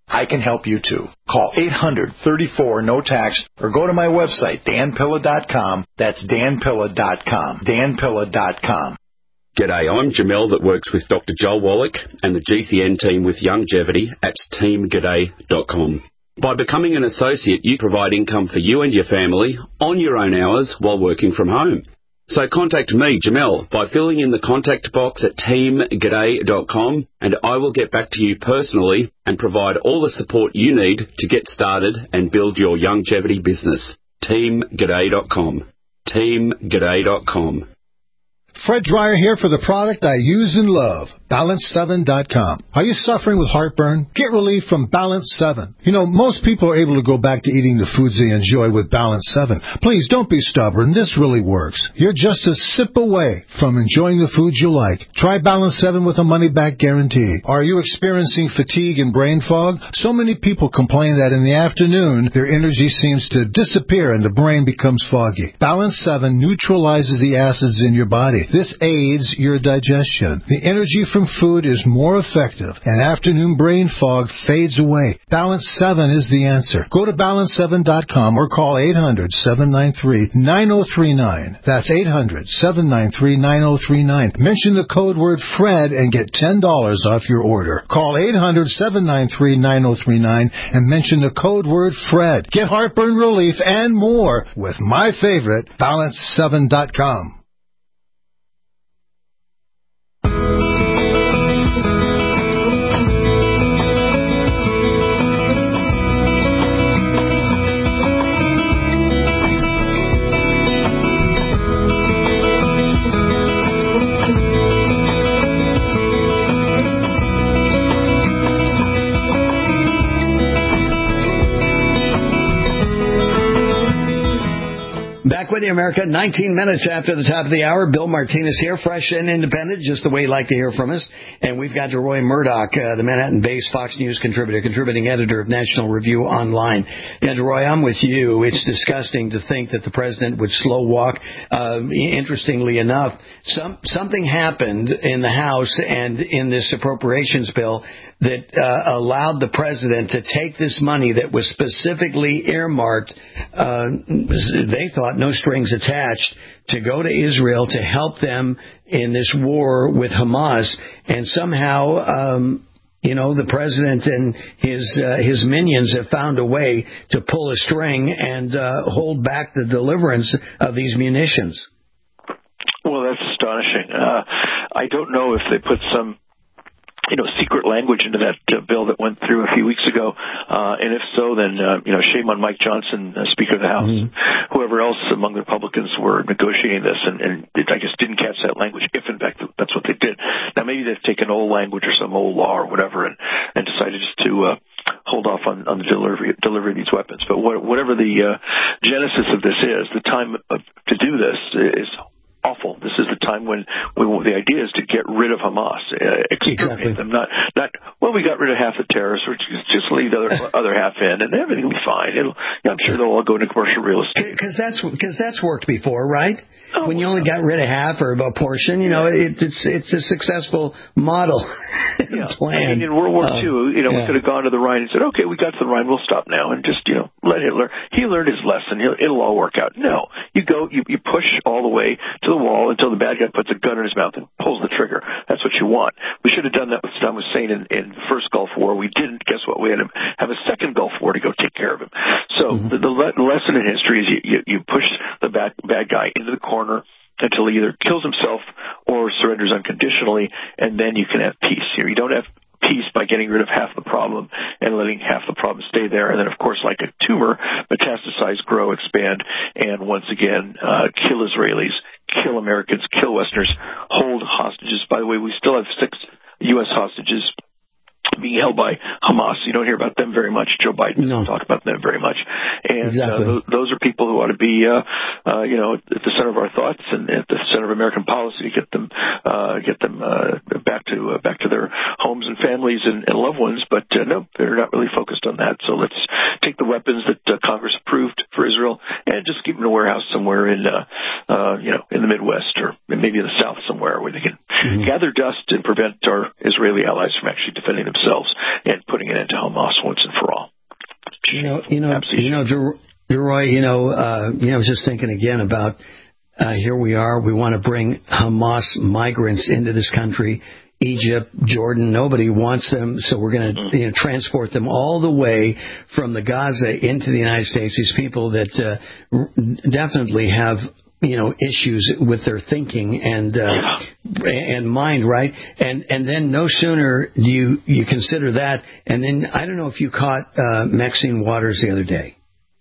I can help you too. Call eight hundred, thirty-four, no tax or go to my website, dan pilla dot com. That's dan pilla dot com. dan pilla dot com. G'day, I'm Jamel that works with Doctor Joel Wallach and the G C N team with Longevity at team g'day dot com. By becoming an associate, you provide income for you and your family on your own hours while working from home. So contact me, Jamel, by filling in the contact box at team g'day dot com, and I will get back to you personally and provide all the support you need to get started and build your longevity business. team g'day dot com. team g'day dot com. Fred Dreyer here for the product I use and love, balance seven dot com. Are you suffering with heartburn? Get relief from Balance seven. You know, most people are able to go back to eating the foods they enjoy with Balance seven. Please don't be stubborn. This really works. You're just a sip away from enjoying the foods you like. Try Balance seven with a money-back guarantee. Are you experiencing fatigue and brain fog? So many people complain that in the afternoon, their energy seems to disappear and the brain becomes foggy. Balance seven neutralizes the acids in your body. This aids your digestion. The energy from food is more effective, and afternoon brain fog fades away. Balance seven is the answer. Go to balance seven dot com or call eight hundred, seven nine three, nine zero three nine. That's eight hundred, seven nine three, nine zero three nine. Mention the code word FRED and get ten dollars off your order. Call eight hundred, seven nine three, nine zero three nine and mention the code word FRED. Get heartburn relief and more with my favorite, balance seven dot com. Back with you, America. nineteen minutes after the top of the hour. Bill Martinez here, fresh and independent, just the way you like to hear from us. And we've got Roy Murdoch, uh, the Manhattan-based Fox News contributor, contributing editor of National Review Online. And Roy, I'm with you. It's disgusting to think that the president would slow walk. Uh, interestingly enough, some, something happened in the House and in this appropriations bill that uh, allowed the president to take this money that was specifically earmarked, uh, they thought, no strings attached, to go to Israel to help them in this war with Hamas. And somehow, um, you know, the president and his uh, his minions have found a way to pull a string and uh, hold back the deliverance of these munitions. Well, that's astonishing. Uh, I don't know if they put some you know, secret language into that uh, bill that went through a few weeks ago. Uh, and if so, then, uh, you know, shame on Mike Johnson, uh, Speaker of the House, mm-hmm. whoever else among the Republicans were negotiating this and, and it, I guess didn't catch that language, if in fact that's what they did. Now, maybe they've taken old language or some old law or whatever and, and decided just to uh, hold off on, on the delivery, delivery of these weapons. But what, whatever the uh, genesis of this is, the time of, to do this is awful. This is the time when we, the idea is to get rid of Hamas, uh, exterminate exactly. them. Not, not. Well, we got rid of half the terrorists, which is just leave the other, other half in, and everything will be fine. It'll, I'm sure they'll all go into commercial real estate. Because that's because that's worked before, right? Oh, when you only got rid of half or a portion, you know, it, it's it's a successful model yeah. plan. I mean, in World War uh, Two, you know, yeah. we could have gone to the Rhine and said, "Okay, we got to the Rhine, we'll stop now," and just you know let Hitler. He learned his lesson. He'll, it'll all work out. No, you go, you, you push all the way to the wall until the bad guy puts a gun in his mouth and pulls the trigger. That's what you want. We should have done that with Saddam Hussein in, in the first Gulf War. We didn't. Guess what? We had him have a second Gulf War to go take care of him. So mm-hmm. the, the, le- the lesson in history is you, you, you push the bad, bad guy into the corner until he either kills himself or surrenders unconditionally, and then you can have peace. You don't have peace by getting rid of half the problem and letting half the problem stay there. And then, of course, like a tumor, metastasize, grow, expand, and once again, uh, kill Israelis, kill Americans, kill Westerners, hold hostages. By the way, we still have six U S hostages being held by Hamas. You don't hear about them very much. Joe Biden doesn't no. talk about them very much. And exactly. uh, th- those are people who ought to be, uh, uh, you know, at the center of our thoughts and at the center of American policy to get them, uh, get them uh, back to uh, back to their homes and families and, and loved ones. But uh, no, they're not really focused on that. So let's take the weapons that uh, Congress approved for Israel and just keep them in a warehouse somewhere in, uh, uh, you know, in the Midwest or maybe in the South somewhere where they can mm-hmm. gather dust and prevent our Israeli allies from actually defending themselves and putting an end to Hamas once astonishing. You know, you know, Absolutely. you know, DeRoy, you know, uh, you know, I was just thinking again about uh, here we are. We want to bring Hamas migrants into this country. Egypt, Jordan, nobody wants them, so we're going to you know, transport them all the way from the Gaza into the United States. These people that uh, definitely have you know issues with their thinking and uh, and mind, right? And and then no sooner do you you consider that, and then I don't know if you caught uh, Maxine Waters the other day.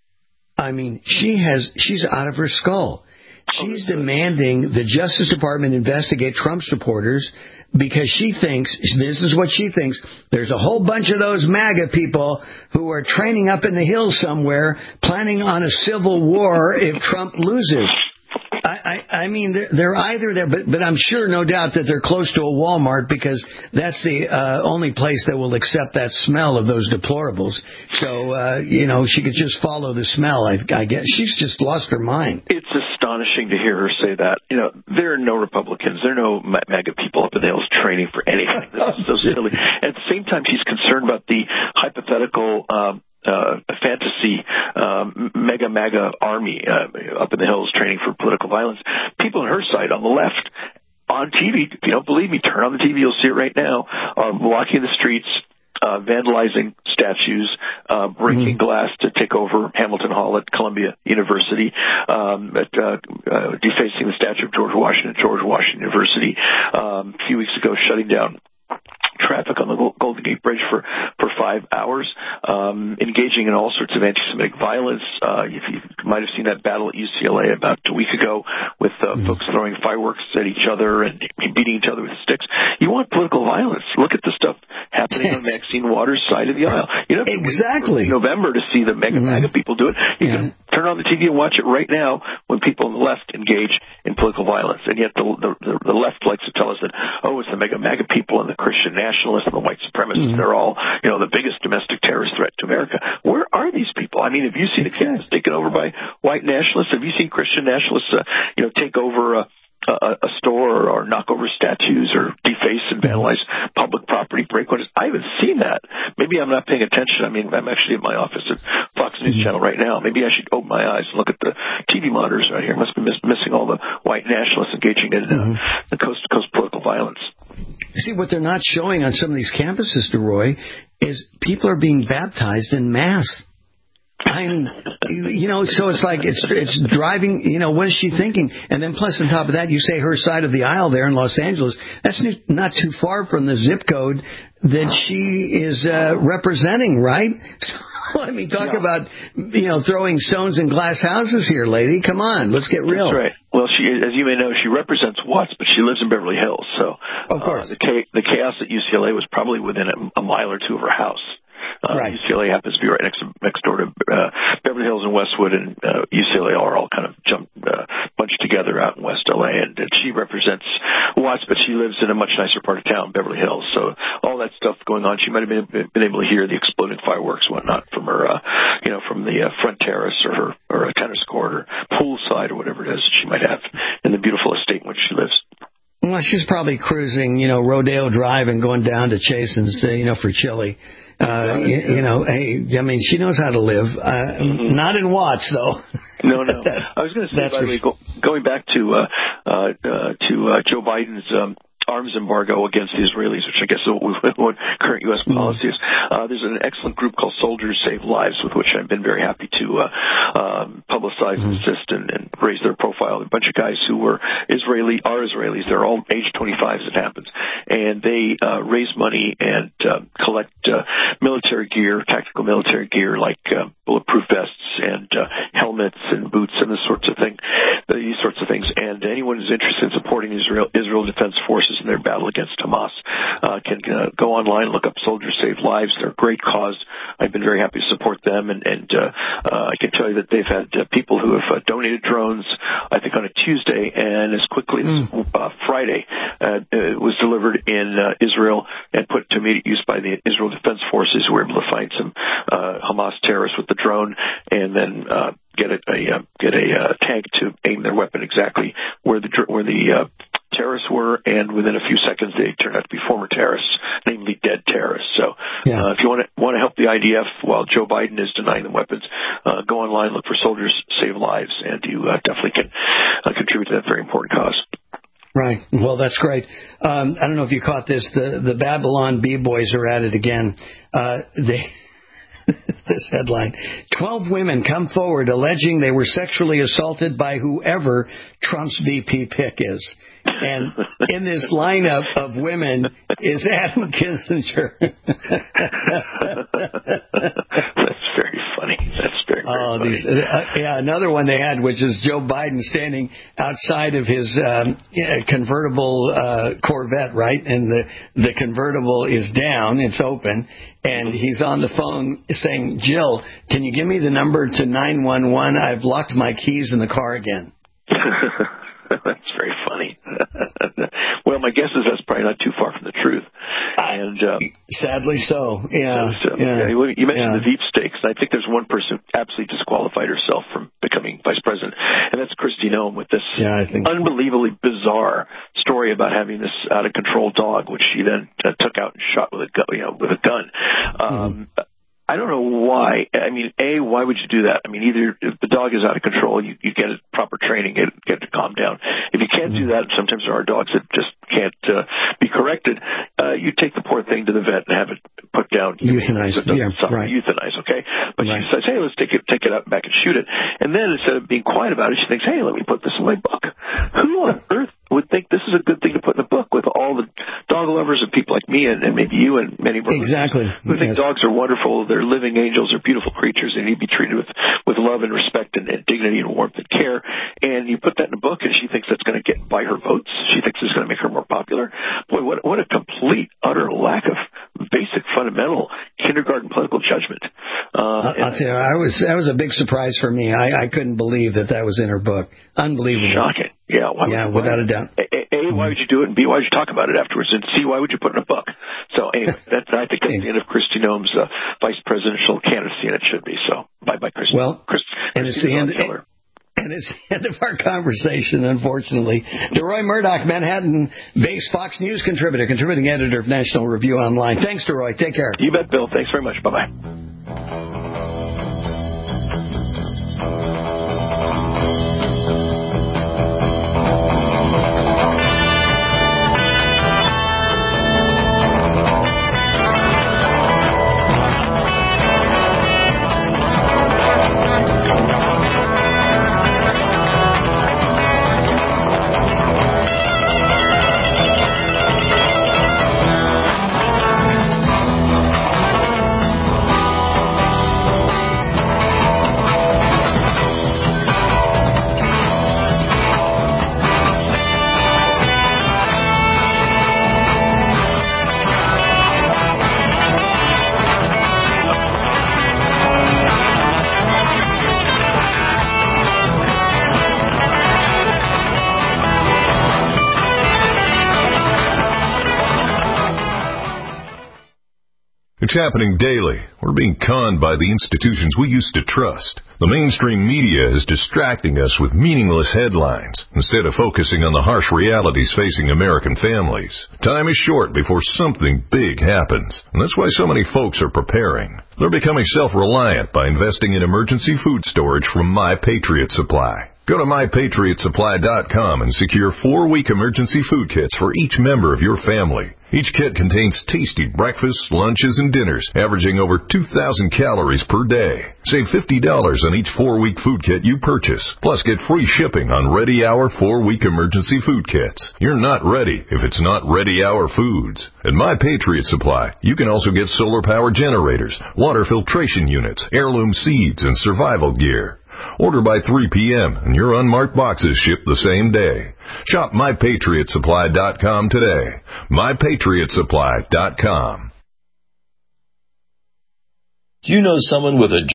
I mean, she has she's out of her skull. She's demanding the Justice Department investigate Trump supporters because she thinks, this is what she thinks, there's a whole bunch of those MAGA people who are training up in the hills somewhere, planning on a civil war if Trump loses. I, I, I mean, they're, they're either there, but, but I'm sure, no doubt, that they're close to a Walmart because that's the uh, only place that will accept that smell of those deplorables. So, uh, you know, she could just follow the smell, I, I guess. She's just lost her mind. It's astonishing to hear her say that. You know, there are no Republicans, there are no MAGA people up in the hills training for anything. This is so silly. At the same time, she's concerned about the hypothetical um, Uh, a fantasy um, mega MAGA army uh, up in the hills training for political violence. People on her side, on the left, on T V, if you don't believe me, turn on the T V, you'll see it right now, are walking the streets, uh, vandalizing statues, uh, breaking mm. glass to take over Hamilton Hall at Columbia University, um, at, uh, uh, defacing the statue of George Washington at George Washington University, um, a few weeks ago shutting down traffic on the Golden Gate Bridge for, for five hours, um, engaging in all sorts of anti-Semitic violence. Uh, you, you might have seen that battle at U C L A about a week ago with uh, mm. folks throwing fireworks at each other and beating each other with sticks. You want political violence. Look at the stuff happening on Maxine Waters' side of the aisle. You know, exactly. November to see the mega mm. MAGA people do it. You yeah. can turn on the T V and watch it right now when people on the left engage in political violence. And yet the, the, the left likes to tell us that, oh, it's the mega MAGA people and the Christian nationalists and the white supremacists. Mm-hmm. They're all, you know, the biggest domestic terrorist threat to America. Where are these people? I mean, have you seen exactly. the campus taken over by white nationalists? Have you seen Christian nationalists, uh, you know, take over a, a, a store or, or knock over statues or deface and vandalize public property, break windows? I haven't seen that. Maybe I'm not paying attention. I mean, I'm actually at my office at Fox News mm-hmm. Channel right now. Maybe I should open my eyes and look at the T V monitors right here. I must be miss- missing all the white nationalists engaging in uh, mm-hmm. the coast-to-coast political violence. See, what they're not showing on some of these campuses, DeRoy, is people are being baptized in mass. I mean, you know, so it's like it's it's driving, you know, what is she thinking? And then plus on top of that, you say her side of the aisle there in Los Angeles, that's not too far from the zip code that she is uh, representing, right? So, I mean, talk yeah. about, you know, throwing stones in glass houses here, lady. Come on, let's get real. That's right. Well, she, as you may know, she represents Watts, but she lives in Beverly Hills. So of course. Uh, the, cha- the chaos at U C L A was probably within a, a mile or two of her house. Uh, right. U C L A happens to be right next to, next door to uh, Beverly Hills and Westwood, and uh, U C L A are all kind of jumped, uh, bunched together out in West L A. And, and she represents Watts, but she lives in a much nicer part of town, Beverly Hills. So all that stuff going on, she might have been, been able to hear the exploding fireworks, and whatnot, from her, uh, you know, from the uh, front terrace or her or a tennis court or poolside or whatever it is that she might have in the beautiful estate in which she lives. Well, she's probably cruising, you know, Rodeo Drive and going down to Chasen's, uh, you know, for chili. Uh, you, you know, hey, I mean, she knows how to live. Uh, mm-hmm. Not in Watts, though. No, no. I was going to say, by the way, go, going back to uh, uh, uh, to uh, Joe Biden's um, arms embargo against the Israelis, which I guess is what, what current U S policy is. Uh, there's an excellent group called Soldiers Save Lives, with which I've been very happy to uh, um, publicize, mm-hmm. assist, and, and raise their profile. A bunch of guys who were Israeli, are Israelis. They're all age twenty-five as it happens. And they uh, raise money and uh, collect uh, military gear, tactical military gear, like uh, bulletproof vests and uh, helmets and boots and this sorts of thing, these sorts of things. And anyone who's interested in supporting Israel, Israel Defense Forces in their battle against Hamas uh, can uh, go online, look up Soldiers Save Lives. They're a great cause. I've been very happy to support them, and, and uh, uh, I can tell you that they've had uh, people who have uh, donated drones, I think on a Tuesday, and as quickly as mm. uh, Friday, uh, it was delivered in uh, Israel and put to immediate use by the Israel Defense Forces, who were able to find some uh, Hamas terrorists with the drone, and then uh, get a, a uh, get a uh, tank to aim their weapon exactly where the where the uh, terrorists were, and within a few seconds they turned out to be former terrorists, namely dead terrorists. So yeah. uh, if you want to want to help the I D F while Joe Biden is denying them weapons, uh, go online, look for Soldiers Save Lives, and you uh, definitely can uh, contribute to that very important cause. Right. Well, that's great. Um, I don't know if you caught this. The the Babylon B-boys are at it again. Uh, they. This headline, twelve women come forward alleging they were sexually assaulted by whoever Trump's V P pick is. And in this lineup of women is Adam Kinzinger. That's very funny. That's very, very oh, funny. These, uh, yeah, another one they had, which is Joe Biden standing outside of his um, yeah, convertible uh, Corvette, right? And the, the convertible is down. It's open. And he's on the phone saying, Jill, can you give me the number to nine one one? I've locked my keys in the car again. That's very funny. Well, my guess is that's probably not too far from the truth. And um, sadly so. Yeah. So, yeah. You mentioned yeah. the Veep stakes. I think there's one person who absolutely disqualified herself from becoming vice president, and that's Kristi Noem with this yeah, I think. unbelievably bizarre story about having this out of control dog, which she then uh, took out and shot with a gu- you know with a gun. Um, mm-hmm. I don't know why. I mean, A, why would you do that? I mean, either if the dog is out of control, you, you get it proper training, get, get it to calm down. If you can't do that, sometimes there are dogs that just can't uh, be corrected. Uh, you take the poor thing to the vet and have it put down. Euthanized. Yeah, right. Euthanize, okay? But right. she says, hey, let's take it, take it out and back and shoot it. And then instead of being quiet about it, she thinks, hey, let me put this in my book. Who on earth would think this is a good thing to put in a book with all the dog lovers and people like me and, and maybe you and many more exactly who think yes. dogs are wonderful, they're living angels, they're beautiful creatures, and need to be treated with, with love and respect and, and dignity and warmth and care. And you put that in a book, and she thinks that's going to get by her votes. She thinks it's going to make her more popular. Boy, what what a complete, utter lack of basic, fundamental kindergarten political judgment. Uh, I'll tell you, I was that was a big surprise for me. I, I couldn't believe that that was in her book. Unbelievable. Shocking. Yeah. Why yeah, would, without a doubt. A, a, why would you do it? And B, why would you talk about it afterwards? And C, why would you put it in a book? So anyway, that's, I think that's the end of Kristi Noem's uh, vice presidential candidacy, and it should be. So bye bye, Kristi. Well, Chris, and it's the end. And it's the end of our conversation, unfortunately. DeRoy Murdoch, Manhattan-based Fox News contributor, contributing editor of National Review Online. Thanks, DeRoy. Take care. You bet, Bill. Thanks very much. Bye-bye. It's happening daily. We're being conned by the institutions we used to trust. The mainstream media is distracting us with meaningless headlines instead of focusing on the harsh realities facing American families. Time is short before something big happens, and that's why so many folks are preparing. They're becoming self-reliant by investing in emergency food storage from My Patriot Supply. Go to my patriot supply dot com and secure four-week emergency food kits for each member of your family. Each kit contains tasty breakfasts, lunches, and dinners, averaging over two thousand calories per day. Save fifty dollars on each four-week food kit you purchase, plus get free shipping on Ready Hour four-week emergency food kits. You're not ready if it's not Ready Hour Foods. At My Patriot Supply, you can also get solar power generators, water filtration units, heirloom seeds, and survival gear. Order by three p.m. and your unmarked boxes ship the same day. Shop my patriot supply dot com today. my patriot supply dot com. Do you know someone with a